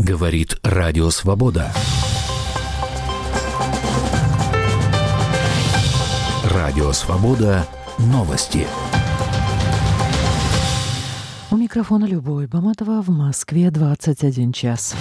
Говорит Радио Свобода. Радио Свобода. Новости. У микрофона Любовь Баматова. В Москве 21 час.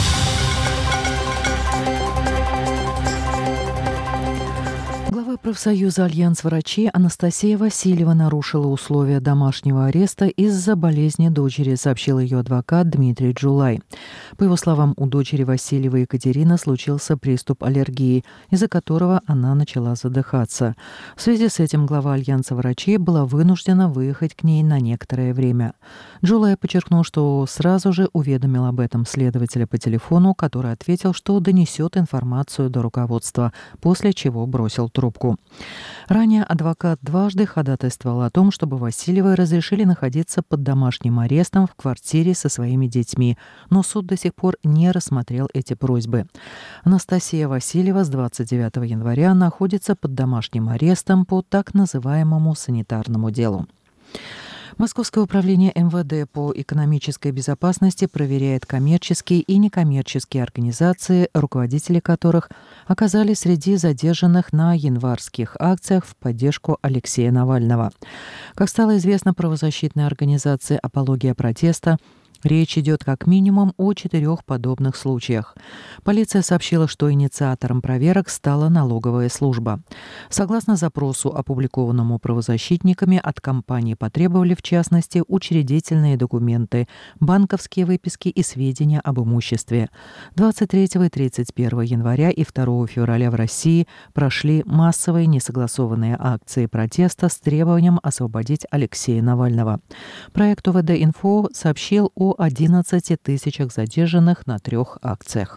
Глава профсоюза «Альянс врачей» Анастасия Васильева нарушила условия домашнего ареста из-за болезни дочери, сообщил ее адвокат Дмитрий Джулай. По его словам, у дочери Васильевой Екатерины случился приступ аллергии, из-за которого она начала задыхаться. В связи с этим глава «Альянса врачей» была вынуждена выехать к ней на некоторое время. Джулай подчеркнул, что сразу же уведомил об этом следователя по телефону, который ответил, что донесет информацию до руководства, после чего бросил трубку. Ранее адвокат дважды ходатайствовал о том, чтобы Васильевой разрешили находиться под домашним арестом в квартире со своими детьми, но суд до сих пор не рассмотрел эти просьбы. Анастасия Васильева с 29 января находится под домашним арестом по так называемому санитарному делу. Московское управление МВД по экономической безопасности проверяет коммерческие и некоммерческие организации, руководители которых оказались среди задержанных на январских акциях в поддержку Алексея Навального. Как стало известно правозащитной организации «Апология протеста», речь идет как минимум о 4 подобных случаях. Полиция сообщила, что инициатором проверок стала налоговая служба. Согласно запросу, опубликованному правозащитниками, от компании потребовали, в частности, учредительные документы, банковские выписки и сведения об имуществе. 23 и 31 января и 2 февраля в России прошли массовые несогласованные акции протеста с требованием освободить Алексея Навального. Проект УВД-Инфо сообщил о 11 тысячах задержанных на 3 акциях.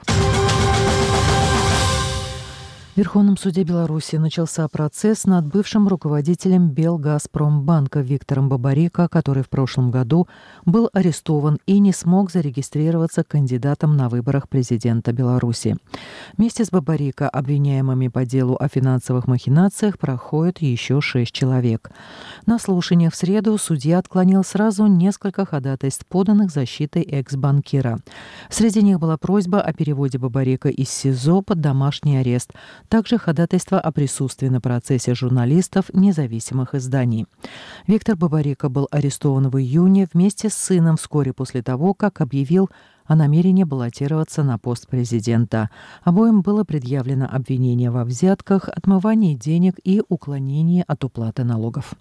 В Верховном суде Беларуси начался процесс над бывшим руководителем Белгазпромбанка Виктором Бабарико, который в прошлом году был арестован и не смог зарегистрироваться кандидатом на выборах президента Беларуси. Вместе с Бабарико, обвиняемыми по делу о финансовых махинациях, проходит еще 6 человек. На слушании в среду судья отклонил сразу несколько ходатайств, поданных защитой экс-банкира. Среди них была просьба о переводе Бабарико из СИЗО под домашний арест, также ходатайство о присутствии на процессе журналистов независимых изданий. Виктор Бабарико был арестован в июне вместе с сыном вскоре после того, как объявил о намерении баллотироваться на пост президента. Обоим было предъявлено обвинение во взятках, отмывании денег и уклонении от уплаты налогов.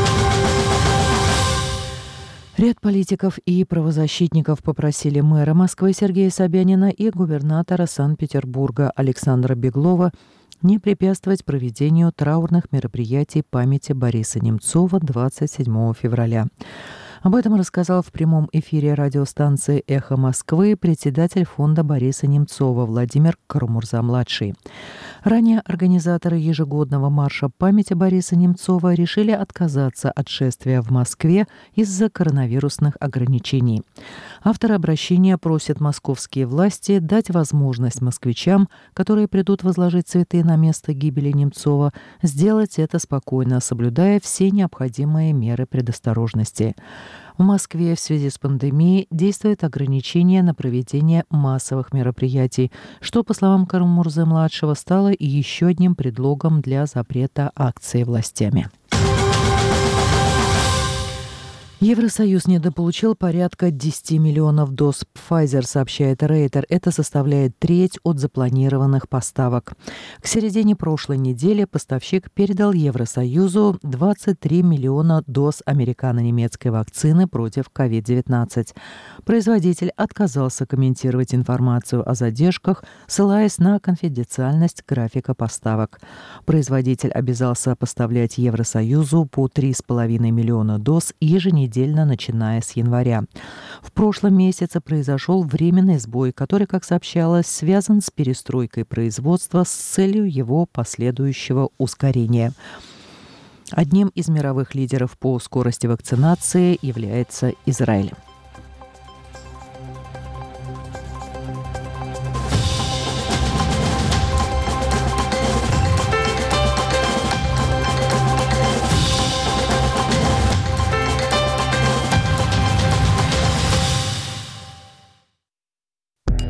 Ряд политиков и правозащитников попросили мэра Москвы Сергея Собянина и губернатора Санкт-Петербурга Александра Беглова не препятствовать проведению траурных мероприятий памяти Бориса Немцова 27 февраля. Об этом рассказал в прямом эфире радиостанции «Эхо Москвы» председатель фонда Бориса Немцова Владимир Карамурза-младший. Ранее организаторы ежегодного марша памяти Бориса Немцова решили отказаться от шествия в Москве из-за коронавирусных ограничений. Авторы обращения просят московские власти дать возможность москвичам, которые придут возложить цветы на место гибели Немцова, сделать это спокойно, соблюдая все необходимые меры предосторожности. В Москве в связи с пандемией действует ограничение на проведение массовых мероприятий, что, по словам Карамурзы-младшего, стало еще одним предлогом для запрета акций властями. Евросоюз недополучил порядка 10 миллионов доз Pfizer, сообщает Рейтер. Это составляет треть от запланированных поставок. К середине прошлой недели поставщик передал Евросоюзу 23 миллиона доз американо-немецкой вакцины против COVID-19. Производитель отказался комментировать информацию о задержках, ссылаясь на конфиденциальность графика поставок. Производитель обязался поставлять Евросоюзу по 3,5 миллиона доз еженедельно, начиная с января. В прошлом месяце произошел временный сбой, который, как сообщалось, связан с перестройкой производства с целью его последующего ускорения. Одним из мировых лидеров по скорости вакцинации является Израиль.